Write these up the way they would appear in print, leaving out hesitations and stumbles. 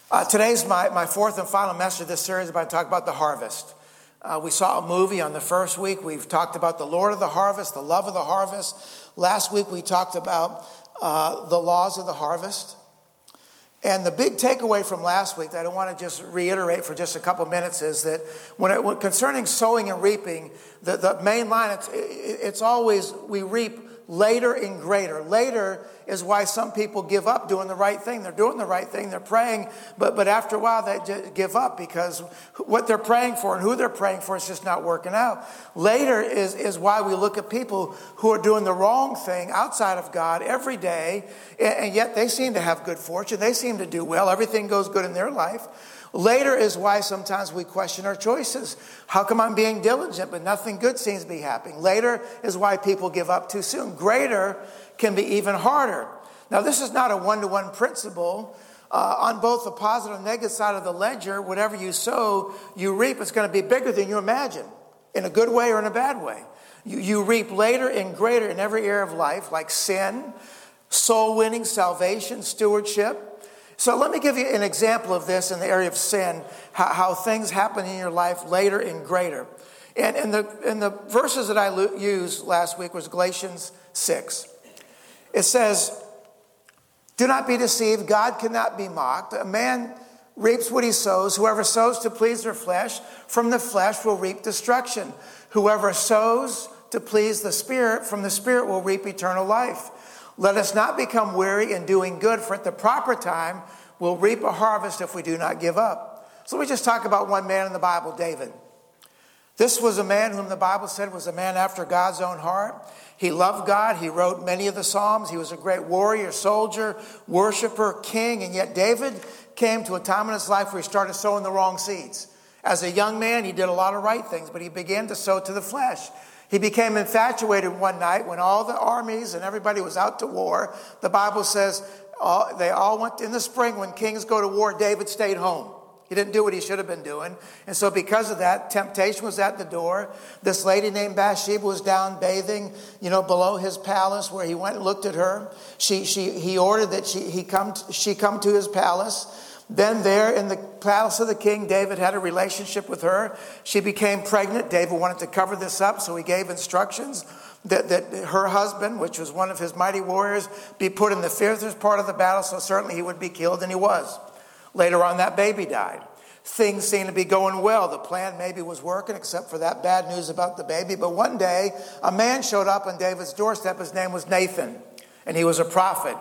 Today's my fourth and final message of this series. I'm going to talk about the harvest. We saw a movie on the first week. We've talked about the Lord of the harvest, the love of the harvest. Last week we talked about the laws of the harvest. And the big takeaway from last week that I don't want to just reiterate for just a couple minutes is that when concerning sowing and reaping, the main line, it's always we reap later and greater. Later is why some people give up doing the right thing. They're doing the right thing. They're praying, but after a while they just give up because what they're praying for and who they're praying for is just not working out. Later is why we look at people who are doing the wrong thing outside of God every day, and yet they seem to have good fortune. They seem to do well. Everything goes good in their life. Later is why sometimes we question our choices. How come I'm being diligent, but nothing good seems to be happening? Later is why people give up too soon. Greater can be even harder. Now, this is not a one-to-one principle. On both the positive and negative side of the ledger, whatever you sow, you reap. It's going to be bigger than you imagine, in a good way or in a bad way. You reap later and greater in every area of life, like sin, soul winning, salvation, stewardship. So let me give you an example of this in the area of sin, how things happen in your life later and greater. And in the verses that I used last week was Galatians 6. It says, "Do not be deceived, God cannot be mocked. A man reaps what he sows. Whoever sows to please their flesh, from the flesh will reap destruction. Whoever sows to please the Spirit, from the Spirit will reap eternal life. Let us not become weary in doing good, for at the proper time we'll reap a harvest if we do not give up." So we just talk about one man in the Bible, David. This was a man whom the Bible said was a man after God's own heart. He loved God. He wrote many of the Psalms. He was a great warrior, soldier, worshiper, king. And yet David came to a time in his life where he started sowing the wrong seeds. As a young man, he did a lot of right things, but he began to sow to the flesh. He became infatuated one night when all the armies and everybody was out to war. The Bible says they all went in the spring when kings go to war. David stayed home. He didn't do what he should have been doing. And so because of that, temptation was at the door. This lady named Bathsheba was down bathing, below his palace where he went and looked at her. He ordered that she come to his palace. Then there in the palace of the king, David had a relationship with her. She became pregnant. David wanted to cover this up, so he gave instructions that her husband, which was one of his mighty warriors, be put in the fiercest part of the battle, so certainly he would be killed, and he was. Later on, that baby died. Things seemed to be going well. The plan maybe was working, except for that bad news about the baby. But one day, a man showed up on David's doorstep. His name was Nathan, and he was a prophet.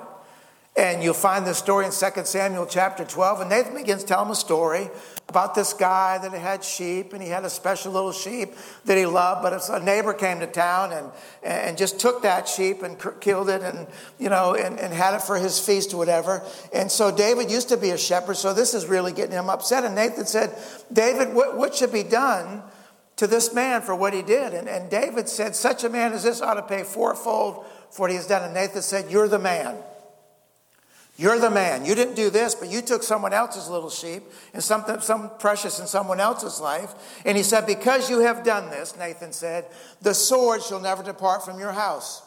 And you'll find this story in 2 Samuel chapter 12. And Nathan begins to tell him a story about this guy that had sheep, and he had a special little sheep that he loved. But a neighbor came to town and just took that sheep and killed it and had it for his feast or whatever. And so David used to be a shepherd, so this is really getting him upset. And Nathan said, "David, what should be done to this man for what he did?" And David said, "Such a man as this ought to pay fourfold for what he has done." And Nathan said, "You're the man. You're the man. You didn't do this, but you took someone else's little sheep and some precious in someone else's life." And he said, "Because you have done this," Nathan said, "the sword shall never depart from your house."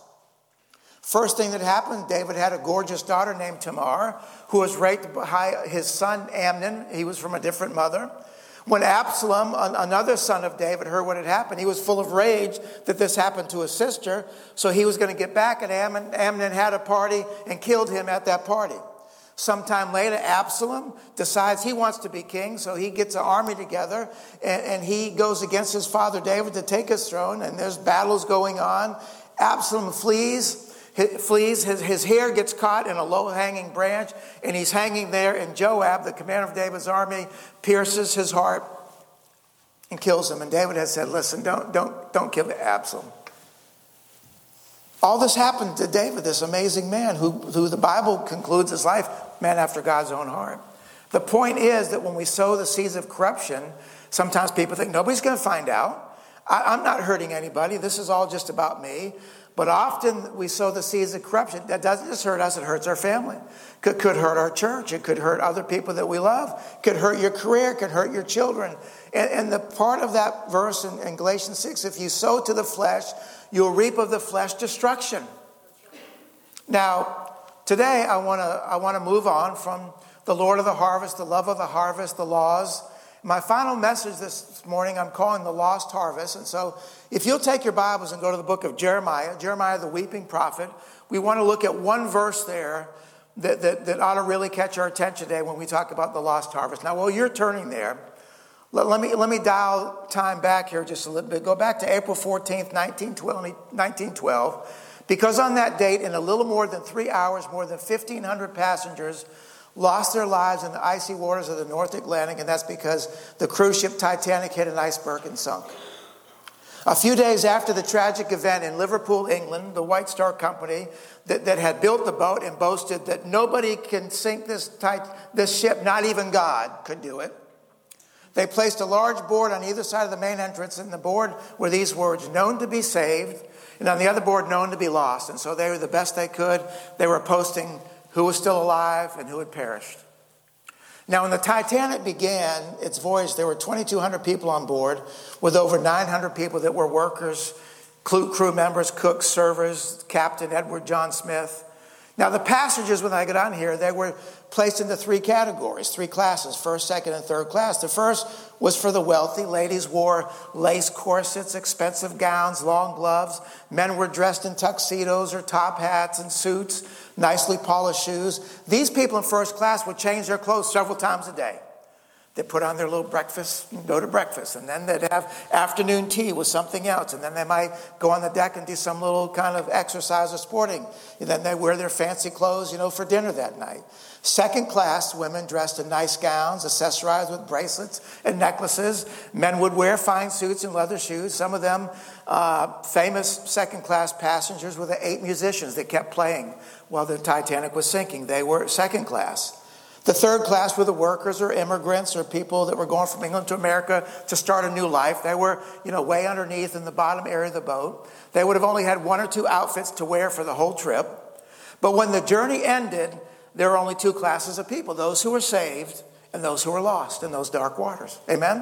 First thing that happened, David had a gorgeous daughter named Tamar, who was raped by his son Amnon. He was from a different mother. When Absalom, another son of David, heard what had happened, he was full of rage that this happened to his sister. So he was going to get back at Amnon. Amnon had a party and killed him at that party. Sometime later, Absalom decides he wants to be king. So he gets an army together and he goes against his father David to take his throne. And there's battles going on. Absalom flees. His hair gets caught in a low-hanging branch, and he's hanging there, and Joab, the commander of David's army, pierces his heart and kills him. And David has said, "Listen, don't kill Absalom." All this happened to David, this amazing man who the Bible concludes his life, man after God's own heart. The point is that when we sow the seeds of corruption, sometimes people think, nobody's going to find out. I'm not hurting anybody. This is all just about me. But often we sow the seeds of corruption. That doesn't just hurt us, it hurts our family. Could hurt our church. It could hurt other people that we love. It could hurt your career. It could hurt your children. And the part of that verse in Galatians 6, if you sow to the flesh, you'll reap of the flesh destruction. Now, today I want to move on from the Lord of the harvest, the love of the harvest, the laws. My final message this morning I'm calling the lost harvest. And so if you'll take your Bibles and go to the book of Jeremiah the weeping prophet, we want to look at one verse there that ought to really catch our attention today when we talk about the lost harvest. Now, while you're turning there, let me dial time back here just a little bit. Go back to April 14th, 1912, because on that date, in a little more than 3 hours, more than 1,500 passengers lost their lives in the icy waters of the North Atlantic, and that's because the cruise ship Titanic hit an iceberg and sunk. A few days after the tragic event in Liverpool, England, the White Star Company that had built the boat and boasted that nobody can sink this ship, not even God could do it. They placed a large board on either side of the main entrance, and the board were these words, known to be saved, and on the other board, known to be lost. And so they were the best they could. They were posting who was still alive and who had perished. Now, when the Titanic began its voyage, there were 2,200 people on board, with over 900 people that were workers, crew members, cooks, servers, Captain Edward John Smith. Now, the passengers, when I got on here, they were placed into three categories, three classes, first, second, and third class. The first was for the wealthy. Ladies wore lace corsets, expensive gowns, long gloves. Men were dressed in tuxedos or top hats and suits, nicely polished shoes. These people in first class would change their clothes several times a day. They'd put on their little breakfast and go to breakfast. And then they'd have afternoon tea with something else. And then they might go on the deck and do some little kind of exercise or sporting. And then they wear their fancy clothes, for dinner that night. Second class women dressed in nice gowns, accessorized with bracelets and necklaces. Men would wear fine suits and leather shoes. Some of them famous second class passengers were the 8 musicians that kept playing while the Titanic was sinking. They were second class. The third class were the workers or immigrants or people that were going from England to America to start a new life. They were, way underneath in the bottom area of the boat. They would have only had 1 or 2 outfits to wear for the whole trip. But when the journey ended, there were only 2 classes of people, those who were saved and those who were lost in those dark waters. Amen?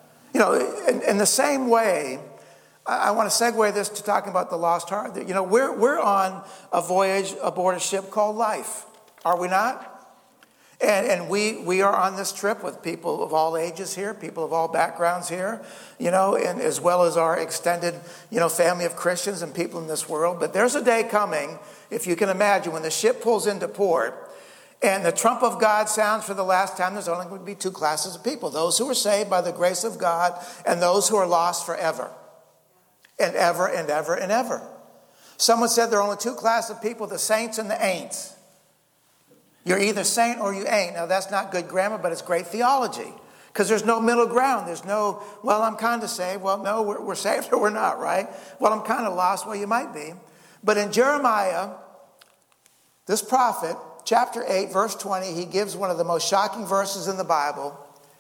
In the same way, I want to segue this to talking about the lost heart. We're on a voyage aboard a ship called life, are we not? And we are on this trip with people of all ages here, people of all backgrounds here, and as well as our extended, family of Christians and people in this world. But there's a day coming, if you can imagine, when the ship pulls into port and the trump of God sounds for the last time. There's only going to be 2 classes of people, those who are saved by the grace of God and those who are lost forever and ever and ever and ever. Someone said there are only 2 classes of people, the saints and the ain'ts. You're either saint or you ain't. Now, that's not good grammar, but it's great theology. Because there's no middle ground. There's no, well, I'm kind of saved. Well, no, we're saved or we're not, right? Well, I'm kind of lost. Well, you might be. But in Jeremiah, this prophet, chapter 8, verse 20, he gives one of the most shocking verses in the Bible.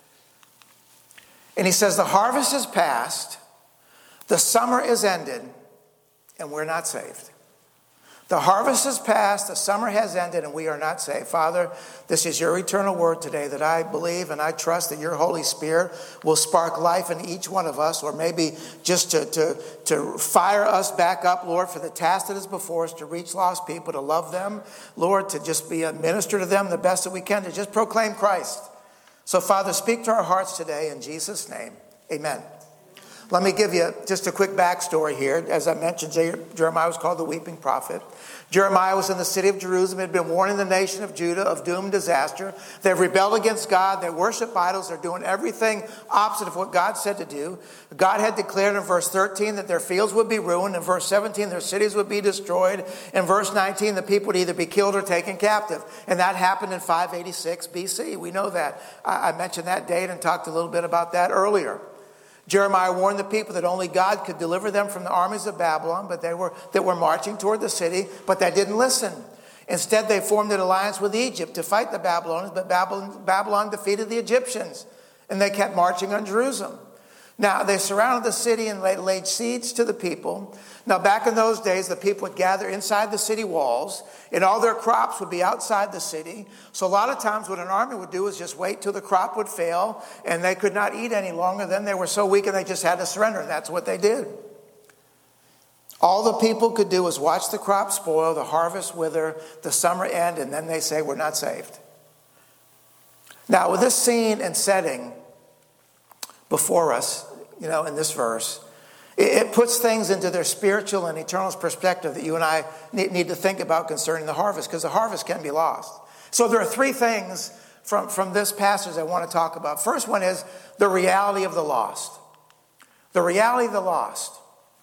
And he says, the harvest is past, the summer is ended, and we're not saved. The harvest is past, the summer has ended, and we are not saved. Father, this is your eternal word today that I believe and I trust that your Holy Spirit will spark life in each one of us, or maybe just to fire us back up, Lord, for the task that is before us, to reach lost people, to love them, Lord, to just be a minister to them the best that we can, to just proclaim Christ. So, Father, speak to our hearts today in Jesus' name. Amen. Let me give you just a quick backstory here. As I mentioned, Jeremiah was called the weeping prophet. Jeremiah was in the city of Jerusalem, had been warning the nation of Judah of doom and disaster. They've rebelled against God. They worship idols. They're doing everything opposite of what God said to do. God had declared in verse 13 that their fields would be ruined. In verse 17, their cities would be destroyed. In verse 19, the people would either be killed or taken captive. And that happened in 586 BC. We know that. I mentioned that date and talked a little bit about that earlier. Jeremiah warned the people that only God could deliver them from the armies of Babylon, but that were marching toward the city, but they didn't listen. Instead, they formed an alliance with Egypt to fight the Babylonians, but Babylon defeated the Egyptians, and they kept marching on Jerusalem. Now, they surrounded the city and laid siege to the people. Now, back in those days, the people would gather inside the city walls, and all their crops would be outside the city. So a lot of times what an army would do is just wait till the crop would fail, and they could not eat any longer. Then they were so weak and they just had to surrender, and that's what they did. All the people could do was watch the crop spoil, the harvest wither, the summer end, and then they say, we're not saved. Now, with this scene and setting before us, in this verse, it puts things into their spiritual and eternal perspective that you and I need to think about concerning the harvest, because the harvest can be lost. So there are three things from this passage I want to talk about. First one is the reality of the lost. The reality of the lost.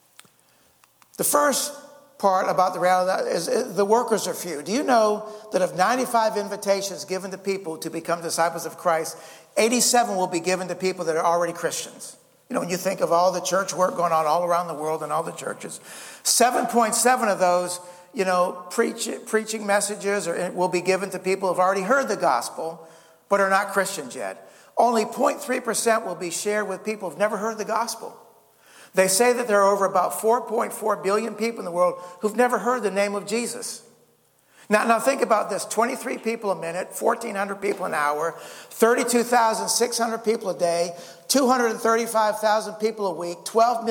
The first part about the reality is the workers are few. Do you know that of 95 invitations given to people to become disciples of Christ, 87 will be given to people that are already Christians? When you think of all the church work going on all around the world in all the churches, 7.7 of those, preaching messages will be given to people who have already heard the gospel but are not Christians yet. Only 0.3% will be shared with people who have never heard the gospel. They say that there are over about 4.4 billion people in the world who've never heard the name of Jesus. Now think about this. 23 people a minute, 1,400 people an hour, 32,600 people a day, 235,000 people a week,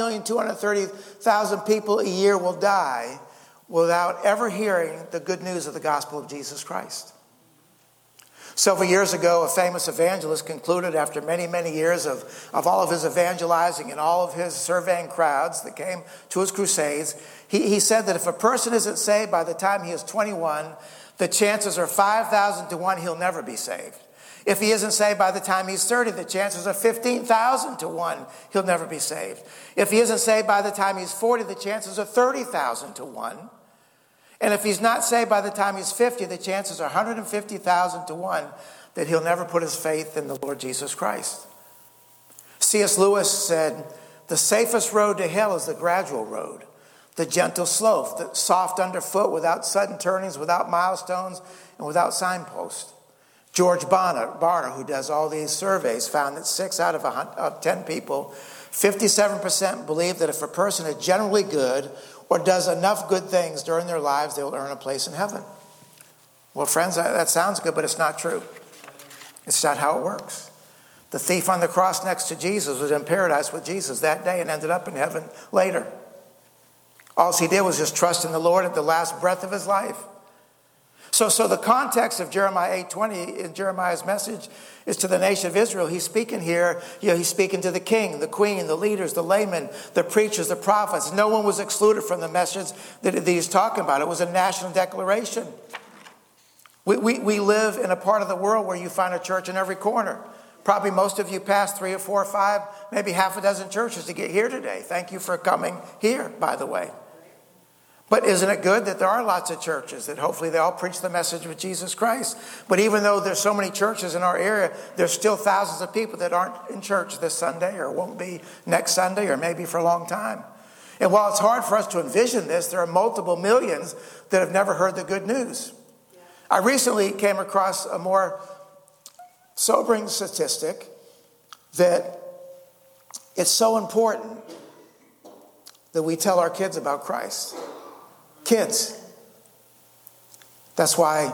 12,230,000 people a year will die without ever hearing the good news of the gospel of Jesus Christ. Several years ago, a famous evangelist concluded after many, many years of all of his evangelizing and all of his surveying crowds that came to his crusades, he said that if a person isn't saved by the time he is 21, the chances are 5,000 to 1 he'll never be saved. If he isn't saved by the time he's 30, the chances are 15,000 to 1 he'll never be saved. If he isn't saved by the time he's 40, the chances are 30,000 to 1. And if he's not saved by the time he's 50, the chances are 150,000 to 1 that he'll never put his faith in the Lord Jesus Christ. C.S. Lewis said, "The safest road to hell is the gradual road, the gentle slope, the soft underfoot, without sudden turnings, without milestones, and without signposts." George Barna, who does all these surveys, found that 6 out of 10 people, 57% believe that if a person is generally good or does enough good things during their lives, they will earn a place in heaven. Well, friends, that sounds good, but it's not true. It's not how it works. The thief on the cross next to Jesus was in paradise with Jesus that day and ended up in heaven later. All he did was just trust in the Lord at the last breath of his life. So the context of Jeremiah 8:20 in Jeremiah's message is to the nation of Israel. He's speaking here, he's speaking to the king, the queen, the leaders, the laymen, the preachers, the prophets. No one was excluded from the message that he's talking about. It was a national declaration. We live in a part of the world where you find a church in every corner. Probably most of you passed 3 or 4 or 5, maybe half a dozen churches to get here today. Thank you for coming here, by the way. But isn't it good that there are lots of churches that hopefully they all preach the message of Jesus Christ? But even though there's so many churches in our area, there's still thousands of people that aren't in church this Sunday or won't be next Sunday or maybe for a long time. And while it's hard for us to envision this, there are multiple millions that have never heard the good news. I recently came across a more sobering statistic that it's so important that we tell our kids about Christ. Kids. That's why,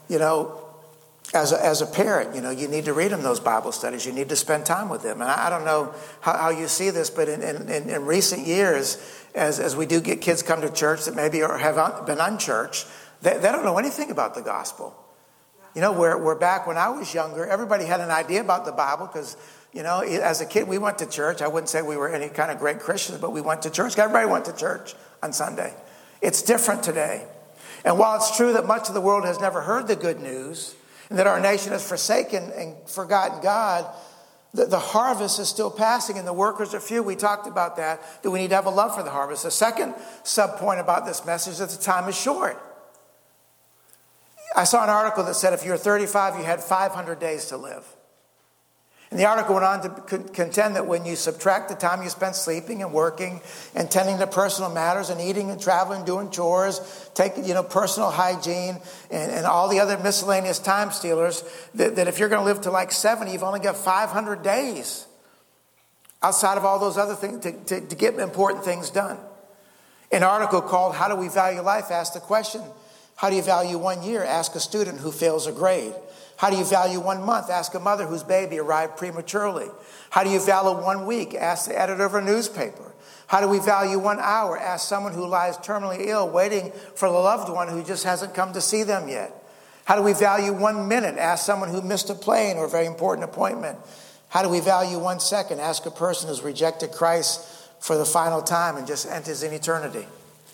as a parent, you need to read them those Bible studies. You need to spend time with them. And I don't know how you see this, but in recent years, as we do get kids come to church that maybe have been unchurched, they don't know anything about the gospel. We're back when I was younger, everybody had an idea about the Bible because, as a kid, we went to church. I wouldn't say we were any kind of great Christians, but we went to church. Everybody went to church on Sunday. It's different today. And while it's true that much of the world has never heard the good news and that our nation has forsaken and forgotten God, the harvest is still passing and the workers are few. We talked about that we need to have a love for the harvest. The second sub-point about this message is that the time is short. I saw an article that said if you're 35, you had 500 days to live. And the article went on to contend that when you subtract the time you spend sleeping and working and tending to personal matters and eating and traveling, doing chores, taking, personal hygiene and all the other miscellaneous time stealers, that if you're going to live to like 70, you've only got 500 days outside of all those other things to get important things done. An article called How Do We Value Life asked the question, how do you value 1 year? Ask a student who fails a grade. How do you value 1 month? Ask a mother whose baby arrived prematurely. How do you value 1 week? Ask the editor of a newspaper. How do we value 1 hour? Ask someone who lies terminally ill, waiting for the loved one who just hasn't come to see them yet. How do we value 1 minute? Ask someone who missed a plane or a very important appointment. How do we value 1 second? Ask a person who's rejected Christ for the final time and just enters in eternity.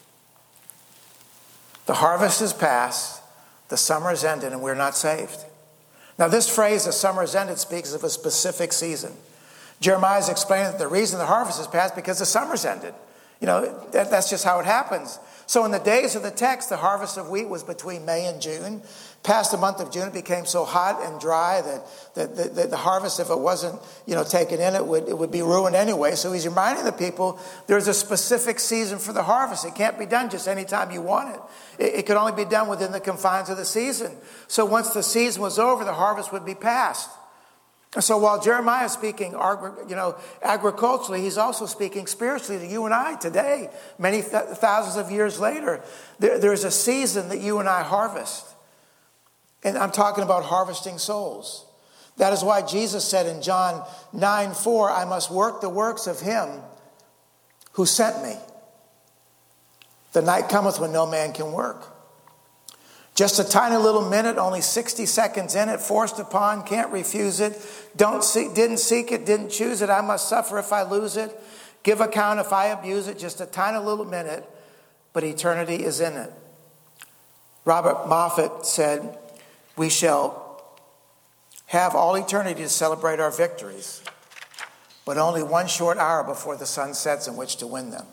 The harvest is past, the summer is ended, and we're not saved. Now, this phrase, the summer is ended, speaks of a specific season. Jeremiah is explaining that the reason the harvest is past because the summer's ended. That's just how it happens. So in the days of the text, the harvest of wheat was between May and June. Past the month of June, it became so hot and dry that the harvest, if it wasn't, taken in, it would be ruined anyway. So he's reminding the people there's a specific season for the harvest. It can't be done just any time you want it. It could only be done within the confines of the season. So once the season was over, the harvest would be past. And so while Jeremiah is speaking, agriculturally, he's also speaking spiritually to you and I today, many thousands of years later. There's a season that you and I harvest. And I'm talking about harvesting souls. That is why Jesus said in John 9:4, I must work the works of him who sent me. The night cometh when no man can work. Just a tiny little minute, only 60 seconds in it, forced upon, can't refuse it. Didn't seek it, didn't choose it. I must suffer if I lose it. Give account if I abuse it. Just a tiny little minute, but eternity is in it. Robert Moffat said, we shall have all eternity to celebrate our victories, but only 1 short hour before the sun sets in which to win them.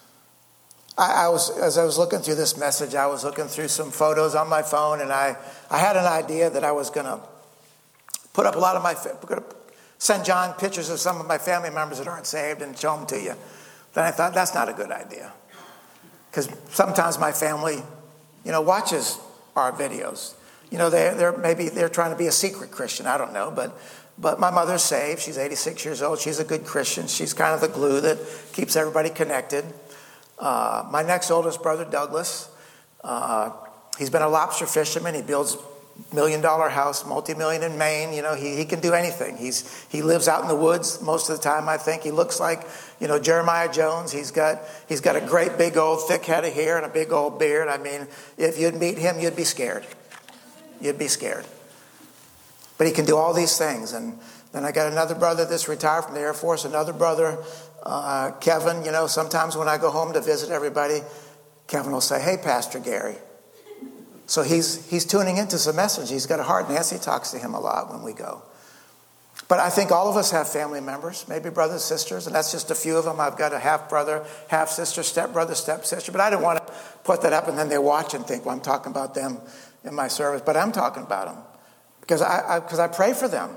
As I was looking through this message, I was looking through some photos on my phone, and I had an idea that I was going to put up send John pictures of some of my family members that aren't saved and show them to you. Then I thought, that's not a good idea. Because sometimes my family, watches our videos. They're trying to be a secret Christian. I don't know, but my mother's saved. She's 86 years old. She's a good Christian. She's kind of the glue that keeps everybody connected. My next oldest brother, Douglas, he's been a lobster fisherman. He builds $1 million house, multi-million in Maine. He can do anything. He lives out in the woods most of the time, I think. He looks like, Jeremiah Jones. He's got a great big old thick head of hair and a big old beard. I mean, if you'd meet him, you'd be scared. You'd be scared. But he can do all these things. And then I got another brother that's retired from the Air Force, another brother, Kevin. Sometimes when I go home to visit everybody, Kevin will say, hey, Pastor Gary. So he's tuning into some message. He's got a heart. Nancy talks to him a lot when we go. But I think all of us have family members, maybe brothers, sisters, and that's just a few of them. I've got a half-brother, half-sister, step-brother, step-sister. But I didn't want to put that up and then they watch and think, well, I'm talking about them in my service. But I'm talking about them because I pray for them.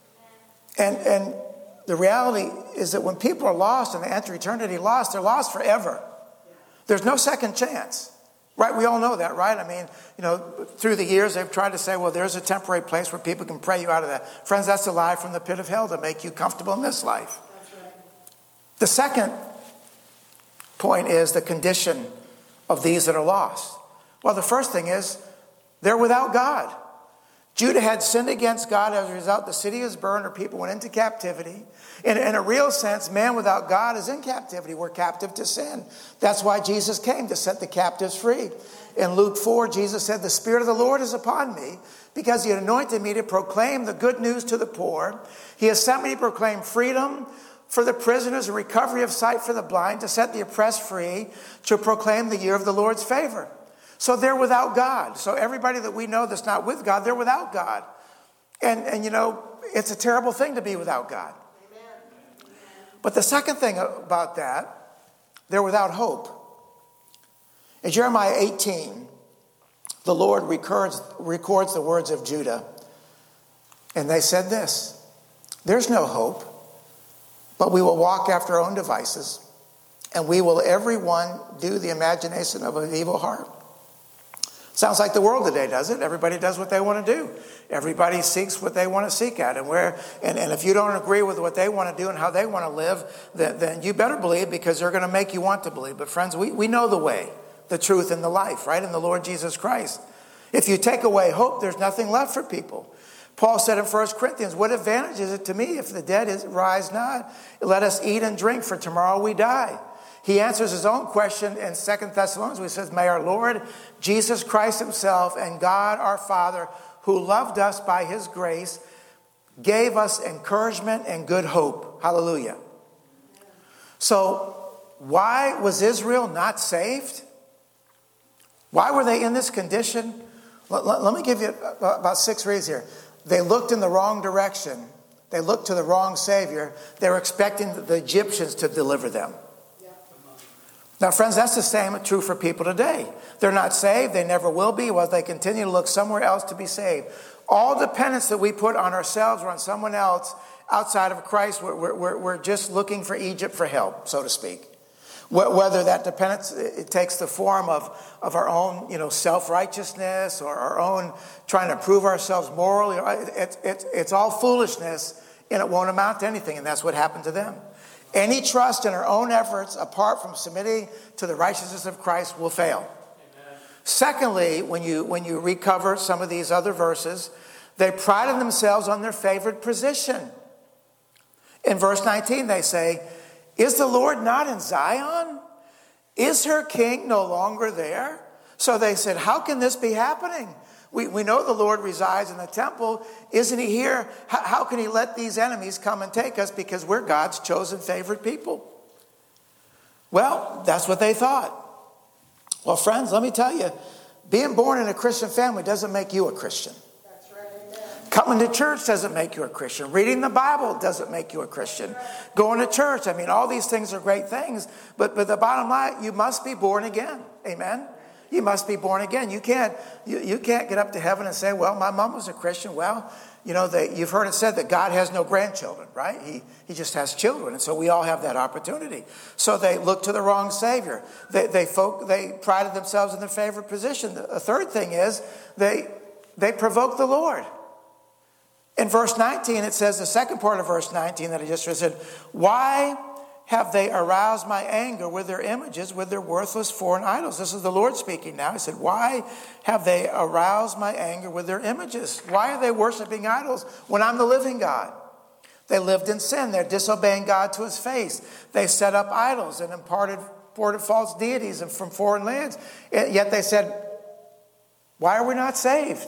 And the reality is that when people are lost and they enter eternity lost, they're lost forever. There's no second chance. Right? We all know that, right? I mean, through the years, they've tried to say, well, there's a temporary place where people can pray you out of that. Friends, that's a lie from the pit of hell to make you comfortable in this life. That's right. The second point is the condition of these that are lost. Well, the first thing is they're without God. Judah had sinned against God. As a result, the city was burned, or people went into captivity. In a real sense, man without God is in captivity. We're captive to sin. That's why Jesus came, to set the captives free. In Luke 4, Jesus said, the Spirit of the Lord is upon me, because he anointed me to proclaim the good news to the poor. He has sent me to proclaim freedom for the prisoners, and recovery of sight for the blind, to set the oppressed free, to proclaim the year of the Lord's favor. So they're without God. So everybody that we know that's not with God, they're without God. And it's a terrible thing to be without God. Amen. But the second thing about that, they're without hope. In Jeremiah 18, the Lord records the words of Judah. And they said this, there's no hope, but we will walk after our own devices, and we will every one do the imagination of an evil heart. Sounds like the world today, does it? Everybody does what they want to do. Everybody seeks what they want to seek at. And if you don't agree with what they want to do and how they want to live, then you better believe, because they're going to make you want to believe. But friends, we know the way, the truth, and the life, right? In the Lord Jesus Christ. If you take away hope, there's nothing left for people. Paul said in 1 Corinthians, what advantage is it to me if the dead rise not? Let us eat and drink, for tomorrow we die. He answers his own question in 2 Thessalonians, where he says, may our Lord Jesus Christ himself and God our Father, who loved us by his grace, gave us encouragement and good hope. Hallelujah. So why was Israel not saved? Why were they in this condition? Let me give you about 6 reasons here. They looked in the wrong direction. They looked to the wrong Savior. They were expecting the Egyptians to deliver them. Now, friends, that's the same true for people today. They're not saved. They never will be. Well, they continue to look somewhere else to be saved. All dependence that we put on ourselves or on someone else outside of Christ, we're just looking for Egypt for help, so to speak. Whether that dependence, it takes the form of our own, self-righteousness or our own trying to prove ourselves morally. It's all foolishness, and it won't amount to anything, and that's what happened to them. Any trust in our own efforts apart from submitting to the righteousness of Christ will fail. Amen. Secondly, when you recover some of these other verses, they prided themselves on their favored position. In verse 19, they say, is the Lord not in Zion? Is her king no longer there? So they said, how can this be happening? We know the Lord resides in the temple. Isn't he here? How can he let these enemies come and take us because we're God's chosen favored people? Well, that's what they thought. Well, friends, let me tell you, being born in a Christian family doesn't make you a Christian. That's right, amen. Coming to church doesn't make you a Christian. Reading the Bible doesn't make you a Christian. Going to church, all these things are great things. But the bottom line, you must be born again. Amen? You must be born again. You can't get up to heaven and say, well, my mom was a Christian. Well, you've heard it said that God has no grandchildren, right? He just has children. And so we all have that opportunity. So they looked to the wrong Savior. They prided themselves in their favorite position. The third thing is they provoked the Lord. In verse 19, it says, the second part of verse 19 that I just read said, why have they aroused my anger with their images, with their worthless foreign idols? This is the Lord speaking now. He said, why have they aroused my anger with their images? Why are they worshiping idols when I'm the living God? They lived in sin. They're disobeying God to his face. They set up idols and imported false deities from foreign lands. Yet they said, why are we not saved?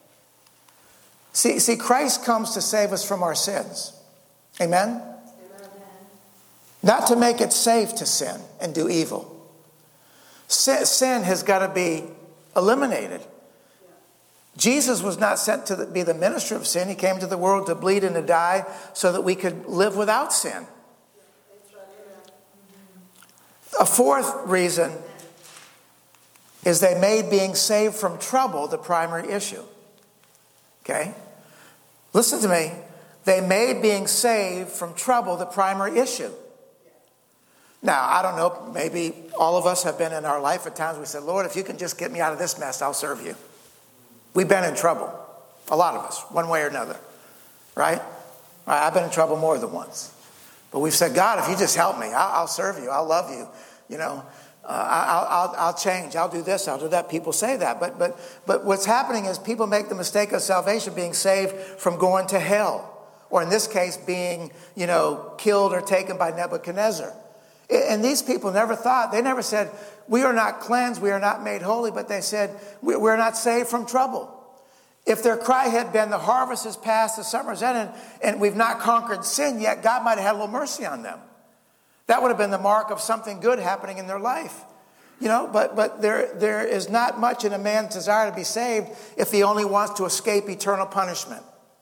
See, Christ comes to save us from our sins. Amen? Not to make it safe to sin and do evil. Sin has got to be eliminated. Jesus was not sent to be the minister of sin. He came to the world to bleed and to die so that we could live without sin. A fourth reason is they made being saved from trouble the primary issue. Okay? Listen to me. They made being saved from trouble the primary issue. Now, I don't know, maybe all of us have been in our life at times we said, Lord, if you can just get me out of this mess, I'll serve you. We've been in trouble. A lot of us, one way or another. Right? I've been in trouble more than once. But we've said, God, if you just help me, I'll serve you. I'll love you. I'll change. I'll do this. I'll do that. People say that. But what's happening is people make the mistake of salvation being saved from going to hell. Or in this case, being, killed or taken by Nebuchadnezzar. And these people never thought, they never said, we are not cleansed, we are not made holy, but they said, we're not saved from trouble. If their cry had been, the harvest is past, the summer's ended, and we've not conquered sin yet, God might have had a little mercy on them. That would have been the mark of something good happening in their life. But there is not much in a man's desire to be saved if he only wants to escape eternal punishment.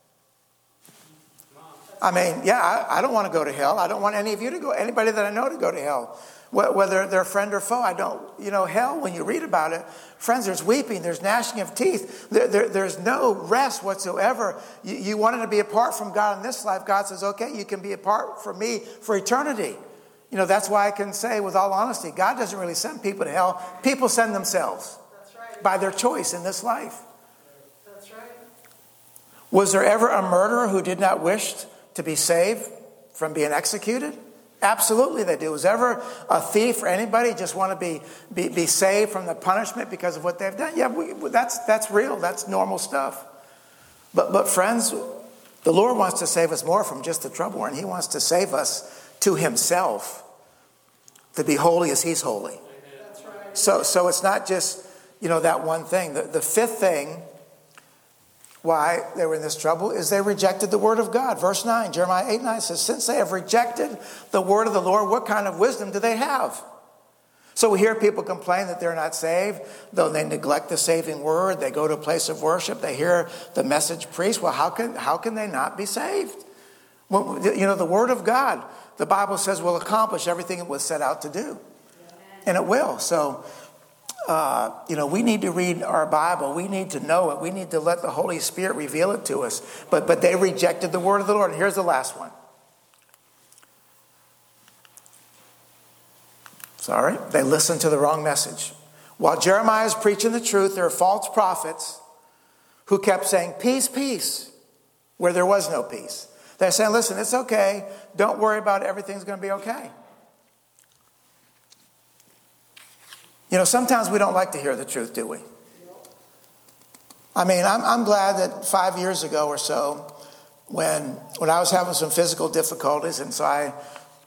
I don't want to go to hell. I don't want any of you to go, anybody that I know to go to hell. Whether they're friend or foe, I don't. Hell, when you read about it, friends, there's weeping, there's gnashing of teeth. There's no rest whatsoever. You wanted to be apart from God in this life. God says, okay, you can be apart from me for eternity. That's why I can say with all honesty, God doesn't really send people to hell. People send themselves. That's right. By their choice in this life. That's right. Was there ever a murderer who did not wish to be saved from being executed? Absolutely they do. Was ever a thief or anybody just want to be saved from the punishment because of what they've done? Yeah, that's real. That's normal stuff. But friends, the Lord wants to save us more from just the trouble, and he wants to save us to himself. to be holy as he's holy. That's right. So it's not just, that one thing. The fifth thing why they were in this trouble is they rejected the word of God. Verse 9, Jeremiah 8:9 says, since they have rejected the word of the Lord, what kind of wisdom do they have? So we hear people complain that they're not saved, though they neglect the saving word. They go to a place of worship. They hear the message preached. Well, how can they not be saved? Well, the word of God, the Bible says, will accomplish everything it was set out to do. And it will. So, we need to read our Bible. We need to know it. We need to let the Holy Spirit reveal it to us. But they rejected the word of the Lord. And here's the last one. Sorry, they listened to the wrong message. While Jeremiah is preaching the truth, there are false prophets who kept saying, peace, peace, where there was no peace. They're saying, listen, it's okay. Don't worry about it. Everything's going to be okay. Sometimes we don't like to hear the truth, do we? I mean, I'm glad that 5 years ago or so, when I was having some physical difficulties, and so I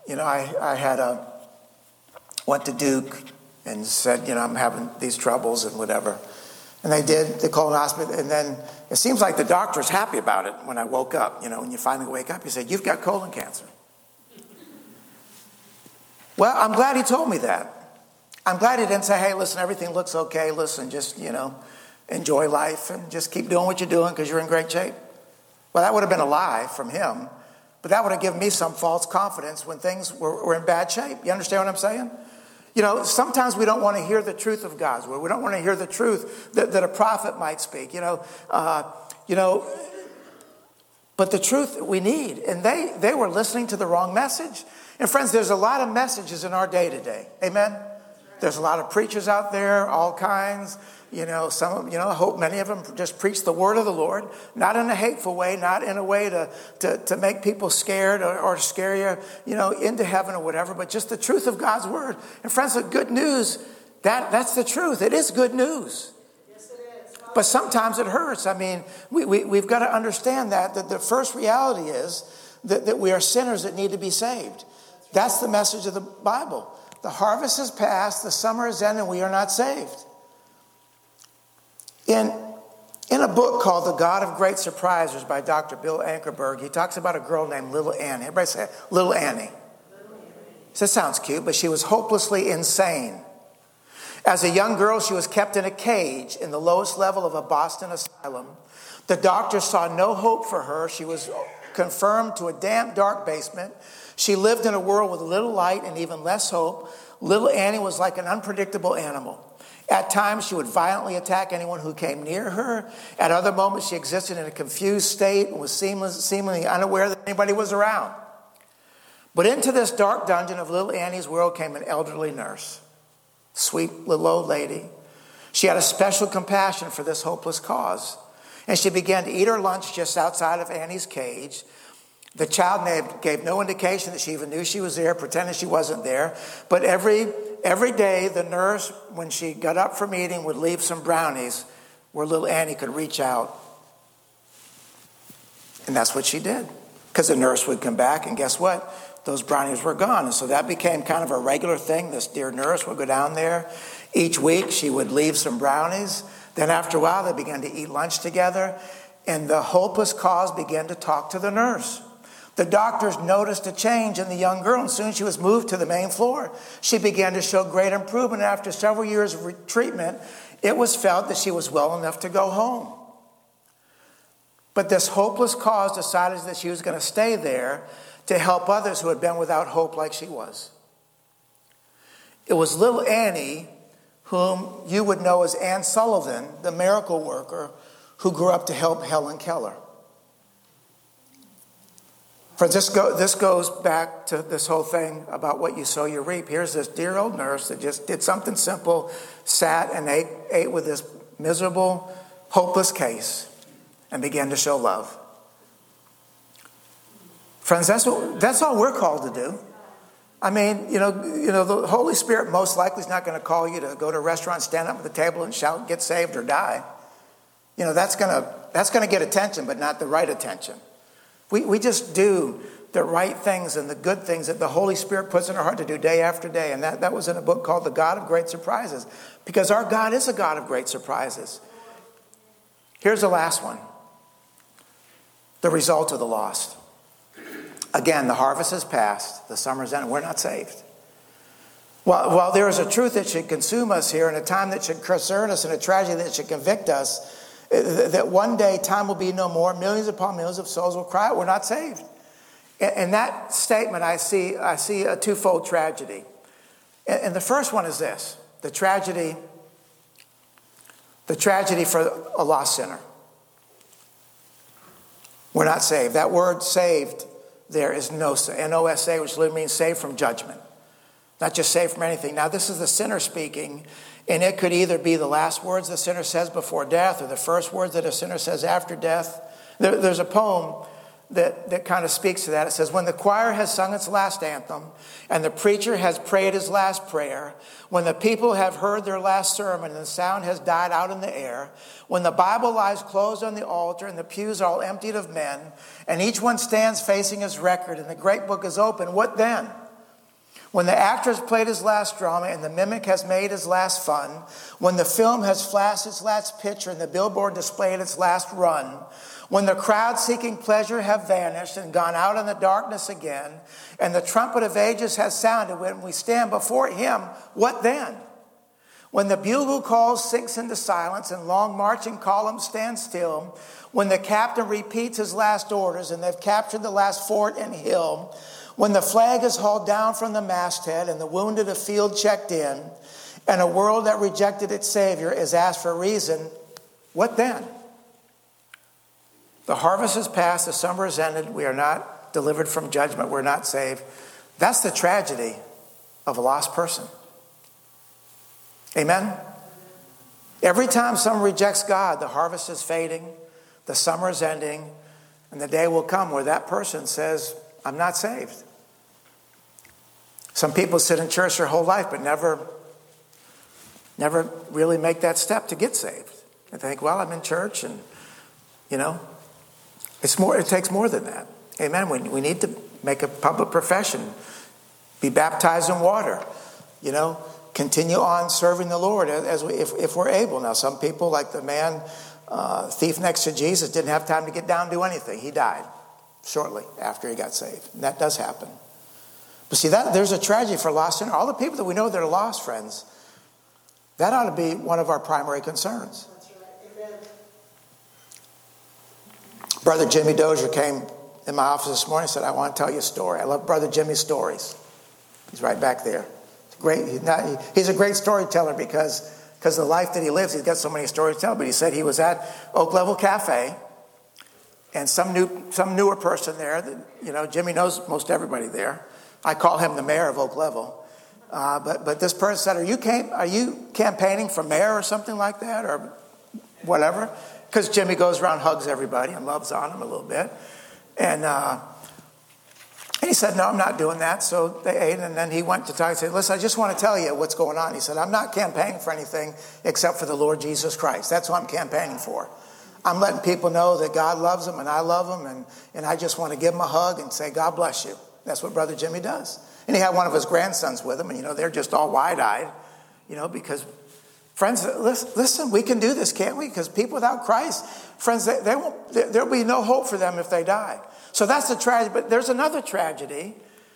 went to Duke and said, I'm having these troubles and whatever. And they called an hospital, and then it seems like the doctor's happy about it when I woke up. When you finally wake up, he said, you've got colon cancer. Well, I'm glad he told me that. I'm glad he didn't say, hey, listen, everything looks okay. Listen, just, enjoy life and just keep doing what you're doing because you're in great shape. Well, that would have been a lie from him, but that would have given me some false confidence when things were in bad shape. You understand what I'm saying? Sometimes we don't want to hear the truth of God's word. We don't want to hear the truth that a prophet might speak, but the truth we need. And they were listening to the wrong message. And friends, there's a lot of messages in our day today. Amen? There's a lot of preachers out there, all kinds. Some, I hope many of them just preach the word of the Lord, not in a hateful way, not in a way to make people scared or scare you, into heaven or whatever, but just the truth of God's word. And friends, the good news, that's the truth. It is good news. Yes, it is. But sometimes it hurts. I mean, we've got to understand that the first reality is that we are sinners that need to be saved. That's the message of the Bible. The harvest is past, the summer is ended, and we are not saved. In a book called The God of Great Surprises by Dr. Bill Ankerberg, he talks about a girl named Little Annie. Everybody say, Little Annie. That sounds cute, but she was hopelessly insane. As a young girl, she was kept in a cage in the lowest level of a Boston asylum. The doctors saw no hope for her. She was confirmed to a damp, dark basement. She lived in a world with little light and even less hope. Little Annie was like an unpredictable animal. At times, she would violently attack anyone who came near her. At other moments, she existed in a confused state and was seemingly unaware that anybody was around. But into this dark dungeon of little Annie's world came an elderly nurse, sweet little old lady. She had a special compassion for this hopeless cause, and she began to eat her lunch just outside of Annie's cage. The child gave no indication that she even knew she was there, pretending she wasn't there. But every day, the nurse, when she got up from eating, would leave some brownies where little Annie could reach out. And that's what she did. Because the nurse would come back, and guess what? Those brownies were gone. And so that became kind of a regular thing. This dear nurse would go down there. Each week, she would leave some brownies. Then after a while, they began to eat lunch together. And the hopeless cause began to talk to the nurse. The doctors noticed a change in the young girl, and soon she was moved to the main floor. She began to show great improvement. After several years of treatment, it was felt that she was well enough to go home. But this hopeless cause decided that she was going to stay there to help others who had been without hope like she was. It was little Annie, whom you would know as Anne Sullivan, the miracle worker, who grew up to help Helen Keller. Friends, this goes back to this whole thing about what you sow, you reap. Here's this dear old nurse that just did something simple, sat and ate with this miserable, hopeless case, and began to show love. Friends, that's all we're called to do. I mean, the Holy Spirit most likely is not going to call you to go to a restaurant, stand up at the table, and shout, "Get saved or die." That's going to get attention, but not the right attention. We just do the right things and the good things that the Holy Spirit puts in our heart to do day after day. And that was in a book called The God of Great Surprises, because our God is a God of great surprises. Here's the last one. The result of the lost. Again, the harvest is past, the summer's ended, we're not saved. While there is a truth that should consume us here, and a time that should concern us, and a tragedy that should convict us, that one day time will be no more, millions upon millions of souls will cry out, we're not saved. In that statement, I see a twofold tragedy. And the first one is this, the tragedy for a lost sinner. We're not saved. That word saved there is nosa, N-O-S-A, which literally means saved from judgment. Not just saved from anything. Now, this is the sinner speaking, and it could either be the last words the sinner says before death or the first words that a sinner says after death. There's a poem that kind of speaks to that. It says, when the choir has sung its last anthem and the preacher has prayed his last prayer, when the people have heard their last sermon and the sound has died out in the air, when the Bible lies closed on the altar and the pews are all emptied of men, and each one stands facing his record and the great book is open, what then? When the actor has played his last drama and the mimic has made his last fun, when the film has flashed its last picture and the billboard displayed its last run, when the crowd seeking pleasure have vanished and gone out in the darkness again, and the trumpet of ages has sounded, when we stand before him, what then? When the bugle call sinks into silence and long marching columns stand still, when the captain repeats his last orders and they've captured the last fort and hill, when the flag is hauled down from the masthead and the wounded of field checked in, and a world that rejected its Savior is asked for a reason, what then? The harvest is past, the summer is ended, we are not delivered from judgment, we're not saved. That's the tragedy of a lost person. Amen? Every time someone rejects God, the harvest is fading, the summer is ending, and the day will come where that person says, I'm not saved. Some people sit in church their whole life but never really make that step to get saved. They think, well, I'm in church and, it takes more than that. Amen. We need to make a public profession, be baptized in water, continue on serving the Lord if we're able. Now, some people, like the man, thief next to Jesus, didn't have time to get down and do anything. He died shortly after he got saved. And that does happen. But see, there's a tragedy for lost sinners. All the people that we know that are lost, friends, that ought to be one of our primary concerns. That's right. Amen. Brother Jimmy Dozier came in my office this morning and said, I want to tell you a story. I love Brother Jimmy's stories. He's right back there. He's a great storyteller because of the life that he lives. He's got so many stories to tell. But he said he was at Oak Level Cafe, and some newer person there that, Jimmy knows most everybody there. I call him the mayor of Oak Level. But this person said, are you campaigning for mayor or something like that or whatever? Because Jimmy goes around, hugs everybody and loves on them a little bit. And he said, no, I'm not doing that. So they ate, and then he went to talk and said, listen, I just want to tell you what's going on. He said, I'm not campaigning for anything except for the Lord Jesus Christ. That's what I'm campaigning for. I'm letting people know that God loves them and I love them, and I just want to give them a hug and say, God bless you. That's what Brother Jimmy does. And he had one of his grandsons with him, and, they're just all wide-eyed, because, friends, listen, we can do this, can't we? Because people without Christ, friends, there'll be no hope for them if they die. So that's the tragedy. But there's another tragedy,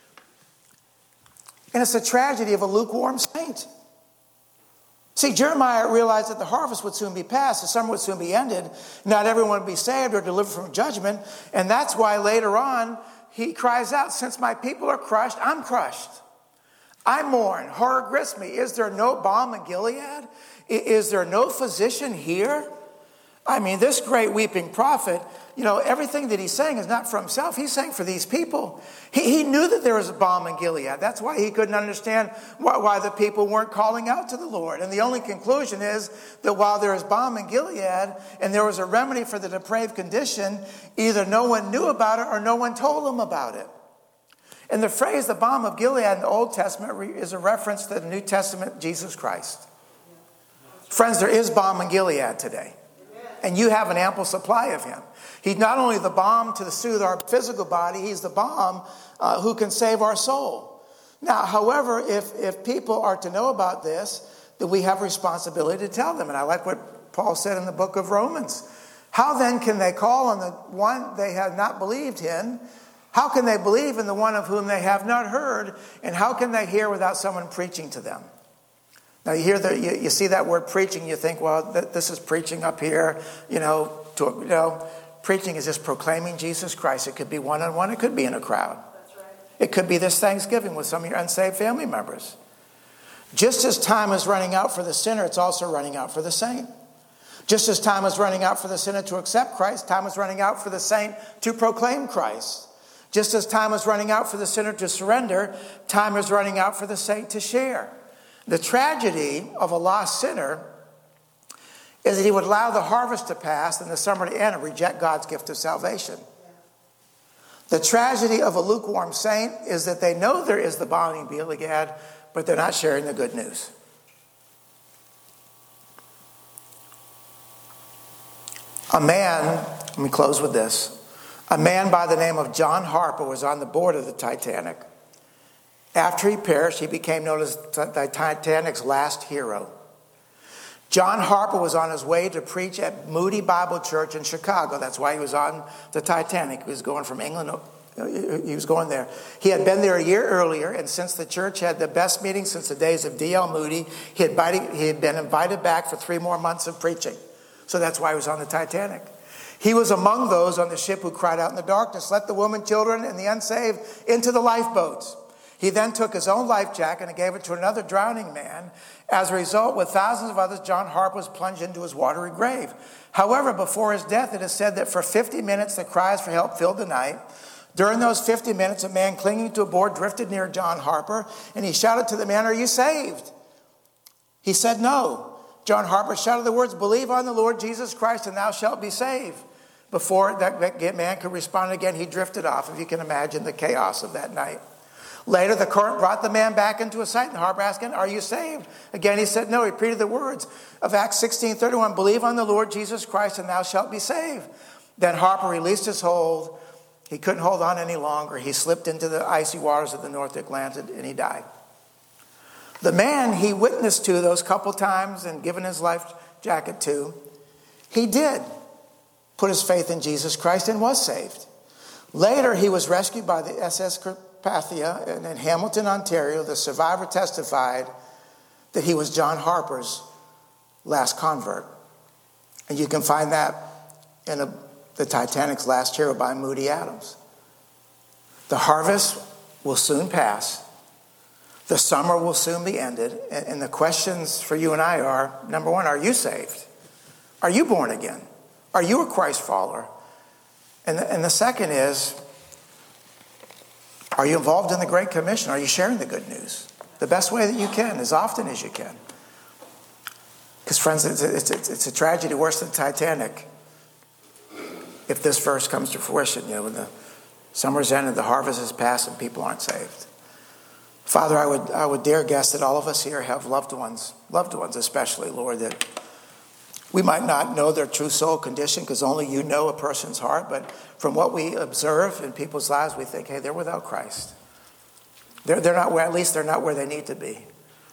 and it's the tragedy of a lukewarm saint. See, Jeremiah realized that the harvest would soon be past, the summer would soon be ended. Not everyone would be saved or delivered from judgment, and that's why later on, he cries out, since my people are crushed, I'm crushed. I mourn, horror grips me. Is there no balm in Gilead? Is there no physician here? I mean, this great weeping prophet, everything that he's saying is not for himself. He's saying for these people. He knew that there was a balm in Gilead. That's why he couldn't understand why the people weren't calling out to the Lord. And the only conclusion is that while there is balm in Gilead and there was a remedy for the depraved condition, either no one knew about it or no one told them about it. And the phrase, the balm of Gilead in the Old Testament is a reference to the New Testament, Jesus Christ. Friends, there is balm in Gilead today. and you have an ample supply of him. He's not only the balm to soothe our physical body, he's the balm who can save our soul. Now, however, if people are to know about this, then we have responsibility to tell them. And I like what Paul said in the book of Romans. How then can they call on the one they have not believed in? How can they believe in the one of whom they have not heard? And how can they hear without someone preaching to them? Now you see that word preaching, you think, well, this is preaching up here, preaching is just proclaiming Jesus Christ. It could be one-on-one, it could be in a crowd. That's right. It could be this Thanksgiving with some of your unsaved family members. Just as time is running out for the sinner, it's also running out for the saint. Just as time is running out for the sinner to accept Christ, time is running out for the saint to proclaim Christ. Just as time is running out for the sinner to surrender, time is running out for the saint to share. The tragedy of a lost sinner is that he would allow the harvest to pass and the summer to end and reject God's gift of salvation. The tragedy of a lukewarm saint is that they know there is the balm in Gilead, but they're not sharing the good news. A man, let me close with this. A man by the name of John Harper was on the board of the Titanic. After he perished, he became known as the Titanic's last hero. John Harper was on his way to preach at Moody Bible Church in Chicago. That's why he was on the Titanic. He was going from England. He was going there. He had been there a year earlier, and since the church had the best meeting since the days of D.L. Moody, he had been invited back for 3 more months of preaching. So that's why he was on the Titanic. He was among those on the ship who cried out in the darkness, "Let the women, children, and the unsaved into the lifeboats." He then took his own life jacket and gave it to another drowning man. As a result, with thousands of others, John Harper was plunged into his watery grave. However, before his death, it is said that for 50 minutes, the cries for help filled the night. During those 50 minutes, a man clinging to a board drifted near John Harper, and he shouted to the man, "Are you saved?" He said, "No." John Harper shouted the words, "Believe on the Lord Jesus Christ, and thou shalt be saved." Before that man could respond again, he drifted off, if you can imagine the chaos of that night. Later, the current brought the man back into a sight, and Harper asked him, "Are you saved?" Again, he said, "No." He repeated the words of Acts 16:31, "Believe on the Lord Jesus Christ, and thou shalt be saved." Then Harper released his hold. He couldn't hold on any longer. He slipped into the icy waters of the North Atlantic, and he died. The man he witnessed to those couple times and given his life jacket to, he did put his faith in Jesus Christ and was saved. Later, he was rescued by the SS Carpathia, and in Hamilton, Ontario, the survivor testified that he was John Harper's last convert. And you can find that in the Titanic's Last Hero by Moody Adams. The harvest will soon pass. The summer will soon be ended. And the questions for you and I are, number one, are you saved? Are you born again? Are you a Christ follower? And the second is, are you involved in the Great Commission? Are you sharing the good news? The best way that you can, as often as you can. Because friends, it's a tragedy worse than Titanic if this verse comes to fruition. When the summer's ended, the harvest is past, and people aren't saved. Father, I would dare guess that all of us here have loved ones especially, Lord, that we might not know their true soul condition because only you know a person's heart, but from what we observe in people's lives, we think, hey, they're without Christ. They're not where, at least they're not where they need to be.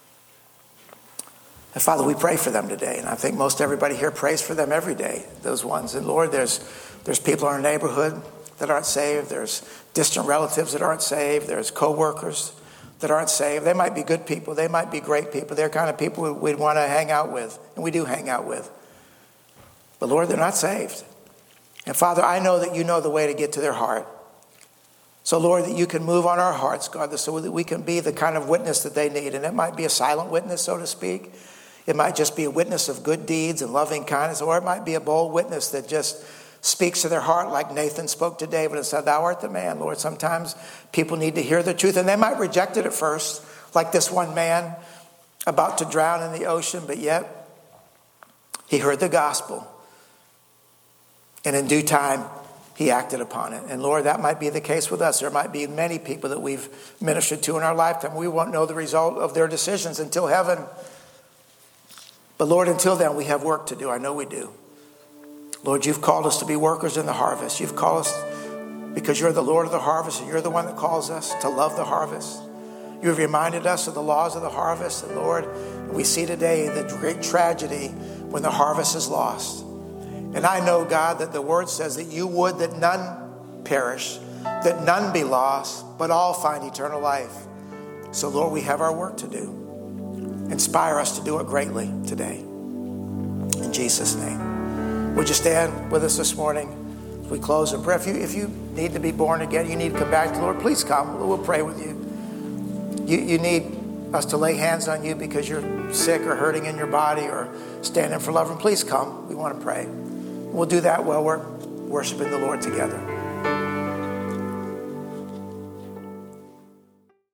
And Father, we pray for them today, and I think most everybody here prays for them every day, those ones. And Lord, there's people in our neighborhood that aren't saved. There's distant relatives that aren't saved. There's co-workers that aren't saved. They might be good people. They might be great people. They're kind of people we'd want to hang out with, and we do hang out with. But Lord, they're not saved. And Father, I know that you know the way to get to their heart. So Lord, that you can move on our hearts, God, so that we can be the kind of witness that they need. And it might be a silent witness, so to speak. It might just be a witness of good deeds and loving kindness, or it might be a bold witness that just speaks to their heart like Nathan spoke to David and said, "Thou art the man." Lord, sometimes people need to hear the truth, and they might reject it at first, like this one man about to drown in the ocean, but yet he heard the gospel, and in due time he acted upon it. And Lord, that might be the case with us. There might be many people that we've ministered to in our lifetime. We won't know the result of their decisions until heaven. But Lord, until then, we have work to do. I know we do. Lord, you've called us to be workers in the harvest. You've called us because you're the Lord of the harvest, and you're the one that calls us to love the harvest. You have reminded us of the laws of the harvest. And Lord, we see today the great tragedy when the harvest is lost. And I know, God, that the word says that you would that none perish, that none be lost, but all find eternal life. So Lord, we have our work to do. Inspire us to do it greatly today. In Jesus' name. Would you stand with us this morning as we close in prayer? If you need to be born again, you need to come back to the Lord, please come. We'll pray with you. You need us to lay hands on you because you're sick or hurting in your body or standing for love, and please come. We want to pray. We'll do that while we're worshiping the Lord together.